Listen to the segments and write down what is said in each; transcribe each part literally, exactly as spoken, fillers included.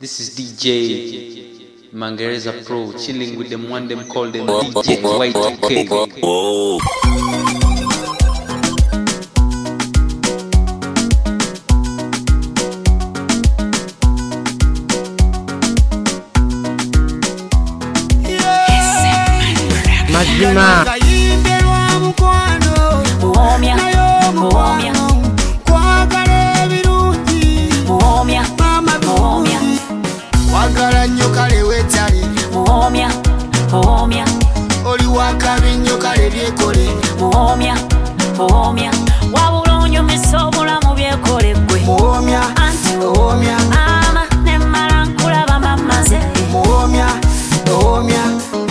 This is D J Mangereza Pro, chilling with them one them call them D J White K. Whoa. Majima Muomia Muomia Kwagale birungi Muomia Muomia Wagala nyoka lewetali Muomia Muomia Oli wakabi nyoka lebyekole Muomia Muomia Wabulonyo misobula mu byekole gwe Muomia Muomia Ama ne marankula bamamaze Muomia Muomia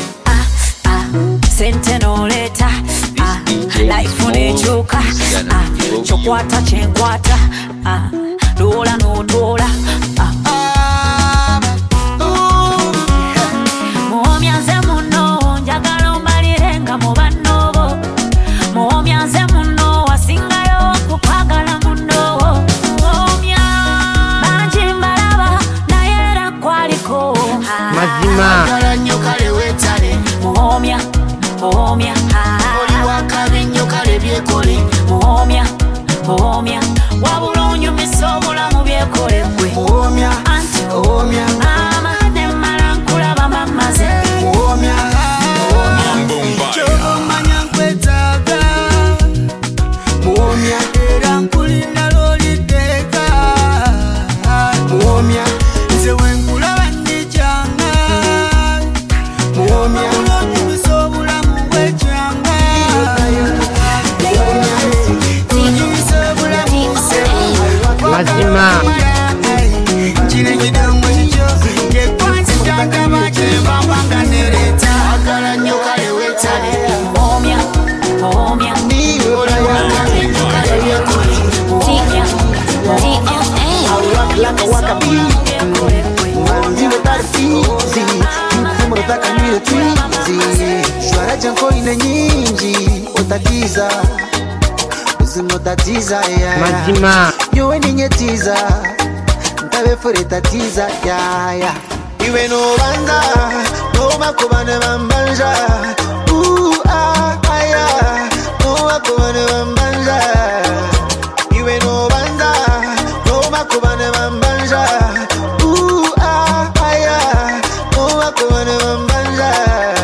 Senteno leta ah, life unechuka ah, chokwata chenkwata ah, dola no dola ah. Muomia nze muno njagala mbalirenga mu bannobo Muomia nze muno wasingayo kukwagala muno Muomia banji mbalaba nayera kwaliko Mazima nyoka lewetale Muomia Muomia Oli wakabi nyoka lebyekole Muomia Muomia Wabulonyo misobula mu byekole gwe Muomia Muomia Ama ne marankula bamamaze Muomia Muomia Chomanya nkwetaga Muomia era nkulinda loliteka Muomia nze wenkulaba ndijanga Muomia Mazima Chile kidomo chicho Kekwanzi chakaba chemba wanga nereta Agala nyoka lewetale Muomia Muomia Ola wakabi nyoka lebyekole Muomia Muomia Aulak laka wakabi Mwanziwe tarfizi Mkumuro taka nile twizi Shwara janko ine nyingi Otatiza Uzimotatiza yeah. Mazima Nyowe ninyetiza Ntabe fure tatiza yeah, yeah. Iwe no banda No makubane bambanja Ooh ah ah yeah. No makubane bambanja Iwe no banda No makubane bambanja Ooh ah ah yeah. No makubane bambanja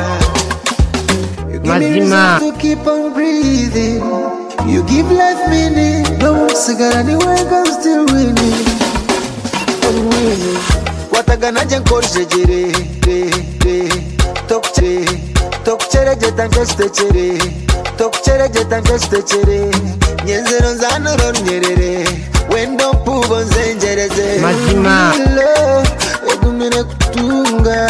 You give me reason to keep on breathing You give life meaning. No cigar anywhere, I'm still winning. I'm winning. Watagana jankorje jere, re re. Tokche, tokchere jetan keste chere. Tokchere jetan keste chere. Nyenzero zano ron nyerere. Wendo pubo nzenjereze. Mazima. Egumine kutunga.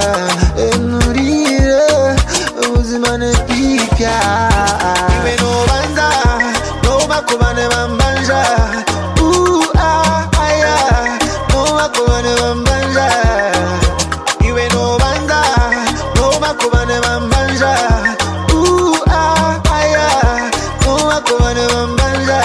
Enurire. Uzimane pika. Iwe no banda. Kubane bambanja Ooh ah ah yeah. No makubane bambanja Iwe no banda No makubane bambanja Ooh ah ah yeah. No makubane bambanja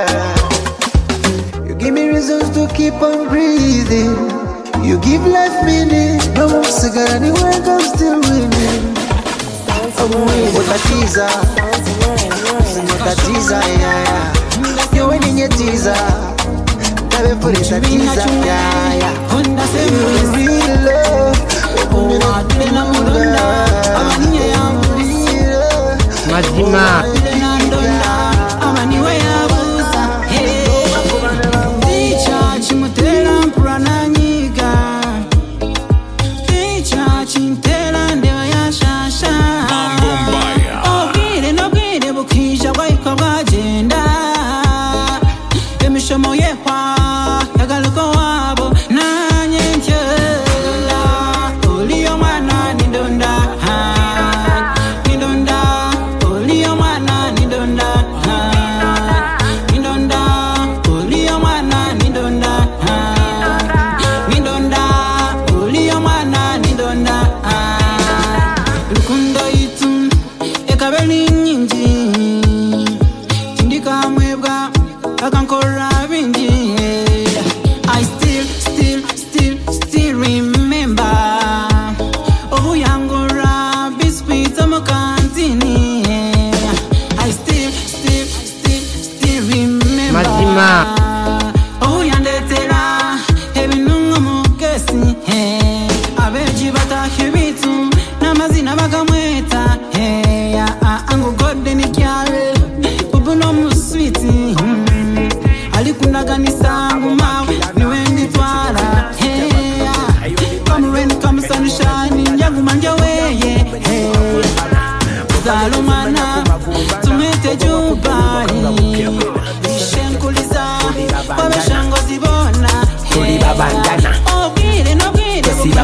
You give me reasons to keep on breathing You give life meaning No cigar anywhere I'm still winning I'm winning Otatiza Otatiza yeah yeah Nyowe ninyetiza Tabe fure tatiza yeah yeah Real love Owadile mudonda Amaniye ya mudira Mazima Amaniwe ya buza Dicha chimutera mpurana nyiga Dicha chintera ndewa ya shasha Ogire nogire bukisha waika wajenda Shomo yehwa, yagaluko wabo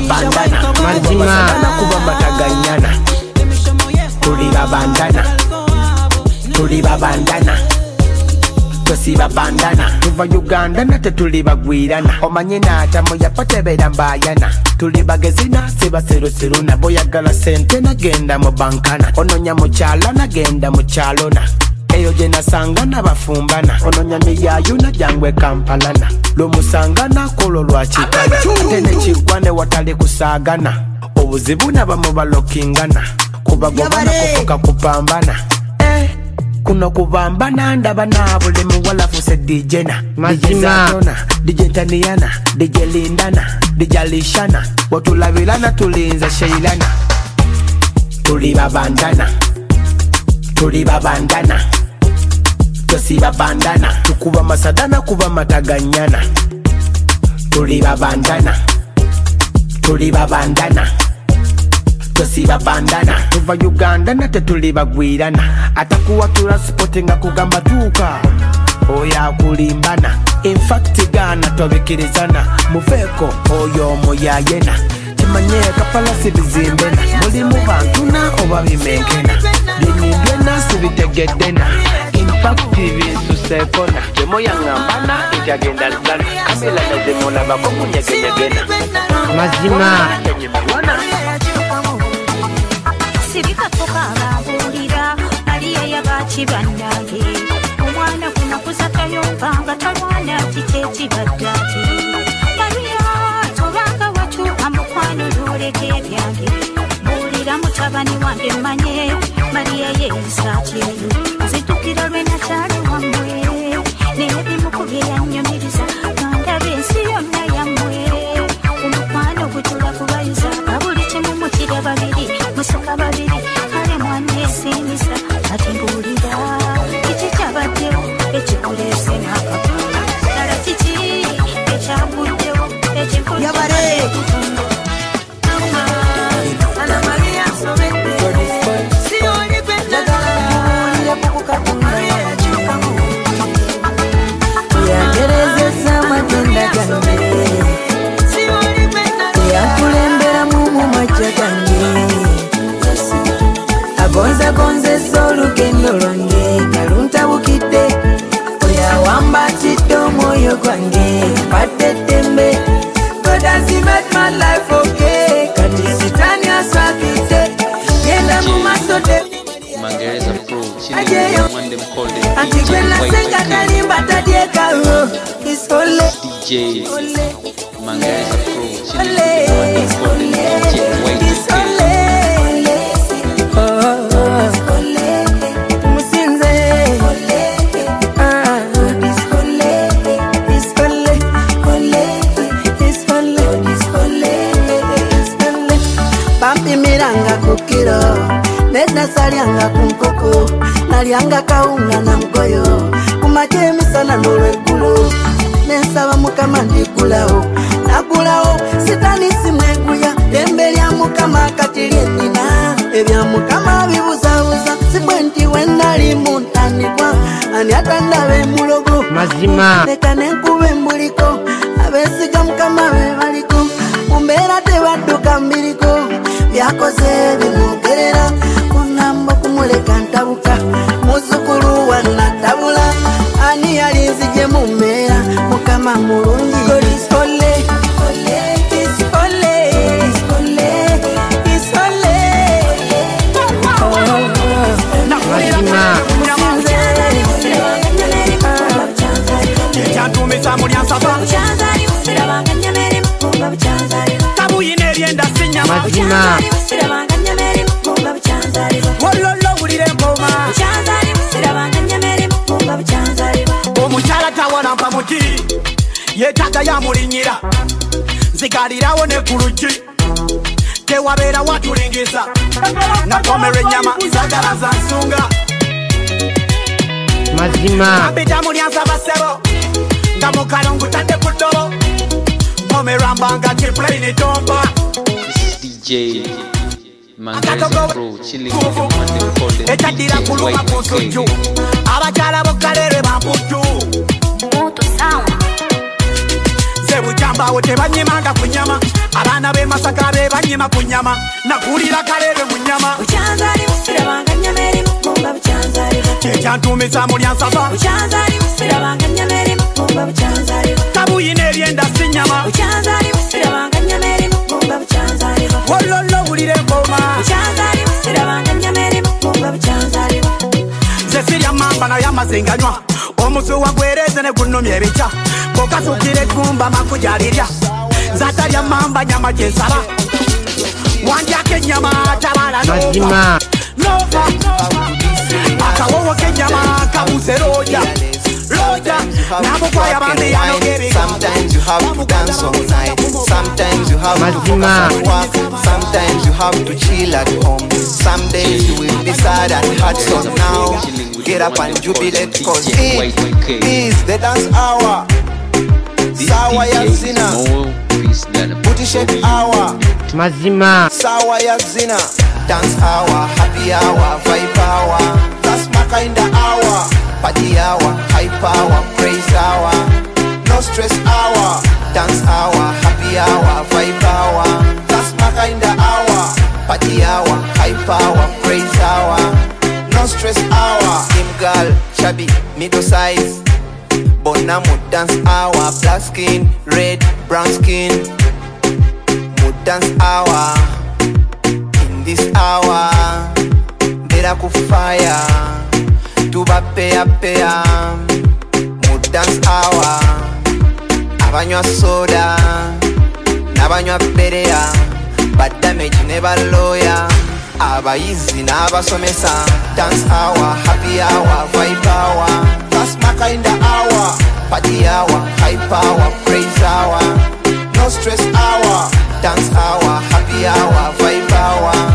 babandana Mazima kuba mataganyana tuli babandana tuli babandana tosi babandana tuva Uganda nate tuli bagwirana omanye naatamo yapatebera mbayana tuli bagezina sibaserusiru nabo yagala sente nagenda mu bankana ononya mu kyala nagenda mu kyalona eyo gye nasangana bafumbana ononya miyayu najangwe kampalana lwomusangana kolo lwakikana tene kigwane watali kusaagana obuzibu nabamu balokingana kubagobana kufuka kupambana eh, kuno kubambana ndaba nabule muwala fuse dijena Mazima dijentaniana dijelindana dijalishana watulabilana tulinza sheilana tuli babandana tuli babandana tosi babandana tukuba masadana kuba mataganyana tuli babandana tuli babandana tosi babandana tuva Uganda nate tuli bagwirana atakuwa tula sportinga kugamba tuka oya kulimbana in fact gana tobekerezana mufeko oyo moyayena timanye kapala sibizimbena muli mu bantu na oba bimenkena binindwena sibitegedena impact bintu sekona demoya ngambana itagenda lana kamela na demola bakomu nyegenyegena Mazima Sibika toka abulira aliye yabachibandage omwana kuna kusaka yombanga talwana chichechi badati Maria tobanga watu amukwano luleke byange bulira mutabani wange manye Maria yesachi zitukira lwena chali wamwe nebi mukubye yanyumiriza kanda bensi yonna yamwe umukwano gutula kubayiza abuli kimu mukire babiri musaka babiri kale mwana esinisa ati mbulira kiki kyabaddewo ekikulese n'akapala dala kiki ekyaguddewo ekikulese Gonza gonze solugendo lwange kaluntabukidde oya wamba chito moyo gwange patetembe God has made my life okay kati sitani aswakite yenda mu masote Mangereza Pro chilling one them called them ati D J kwena senga White kalimba tadie karo isole D J Mangereza Pro chilling one them called them D J White Neda salianga kunkoko nalianga kaunga na mgoyo kumache misana nolwegulu nensaba mukama ndigulao nagulao sitani simweguya embelya mukama katilye nina ebya mukama bibuzabuza sibwenti wenali muntanikwa ani atandabe mulogo Mazima leka nenkube mbuliko abesiga mukama bebaliko mumbera tebadduka mbiriko byakoze bimugerera kunambo kumuleka ntabuka muzukulu wanatabula ani yalinzije mumera mukama mulungi golisole ole isole isole isole Mazima Chantumisa mulyansaba Chanzari usirabanga nyamere mkumba buchanzari Kabuyine eryenda sinyama Mazima usirabanga nyamere mkumba buchanzari Wololo wulire mpoma Chanzari usirabanga nyamere mkumba buchanzari Omukyala tawona mpa muti yeetaga yamulinyira nzigalirawo ne ku luggi tewabeera watulingisa nakomera ennyama zagala za nsunga Mazima Abita mulyansaba ssebo nga mukalongo tadde ku ddobo omerwa mbanga kiplane tomba This is D J Mangereza Pro chilling with them one them called them etaddira D J kuluma ku White nsujju K abakyala bokkalere bampujju Moto sound Tebujambawo tebanyimanga ku nnyama abaana b'e Masaka be banyima ku nnyama nakulira kalebe mu nnyama Bucyanzaliwo sirabanga nnyama erimu mumba bucyanzaliwo kyekyantuumisa mu lyansava Bucyanzaliwo sirabanga nnyama erimu mumba bucyanzaliwo kabuyina ebyenda si nnyama Bucyanzaliwo sirabanga nnyama erimu mumba bucyanzaliwo wololo wulira engoma Bucyanzaliwo sirabanga nnyama erimu mumba bucyanzaliwo nze sirya mamba naye amazinganywa omusuwa gwereze ne gunnumya ebikya kokasukira egumba makuja alirya nzatalya mamba nyama gyensaba wandyako ennyama tabala Mazima. nova akawowo k'ennyama kabuse roja roja nabukwaya bandi yanogeri Sometimes you have to dance all night. Sometimes you have to Mazima. focus on work. Sometimes you have to chill at home. Some days you will be sad and hurt. So now get up and jubilate, cause it is the dance hour. Sawa ya zina, booty shake hour. Mazima. Sawa ya zina, dance hour, happy hour, vibe hour. That's my kind of hour. Party hour, hype hour, praise hour. No stress hour, dance hour, happy hour, vibe hour. That's my kind of hour. Party hour, hype hour, praise hour. No stress hour. Slim girl, chubby, middle size. Bona mood dance hour. Black skin, red, brown skin. Mood dance hour. In this hour, better ku fire. Tuba pea pea. Mood dance hour. Abanywa soda, nabanywa berea. Bad damage never lawyer. Abayizi n'abasomesa. Dance hour, happy hour, vibe hour. That's my kind of hour. Party hour, hype hour, praise hour. No stress hour. Dance hour, happy hour, vibe hour.